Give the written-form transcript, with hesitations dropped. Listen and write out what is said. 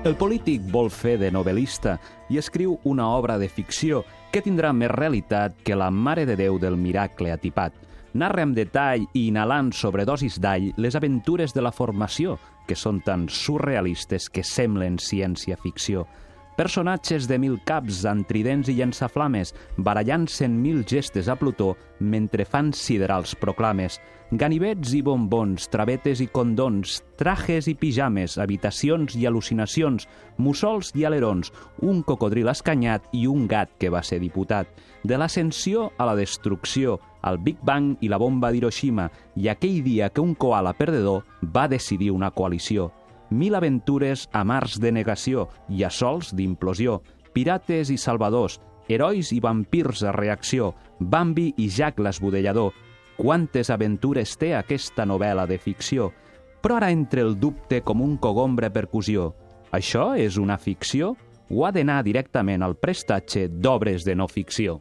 El polític vol fer de novel·lista i escriu una obra de ficció que tindrà més realitat que la Mare de Déu del Miracle atipat. Narra amb detall i inhalant sobredosis d'all les aventures de la formació, que són tan surrealistes que semblen ciència-ficció. Personatges de 1000 caps amb tridents i llançaflames, barallant-se en 1000 gestes a Plutó mentre fan siderals proclames. Ganivets i bombons, travetes i condons, trajes i pijames, habitacions i al·lucinacions, mussols i alerons, un cocodril escanyat i un gat que va ser diputat. De l'ascensió a la destrucció, al Big Bang i la bomba d'Hiroshima, i aquell dia que un koala perdedor va decidir una coalició. 1000 aventures a mars de negació i a sols d'implosió, pirates i salvadors, herois i vampirs a reacció, Bambi i Jack l'esbudellador. Quantes aventures té aquesta novel·la de ficció? Però ara entra el dubte com un cogombre percussió. Això és una ficció o ha d'anar directament al prestatge d'obres de no ficció?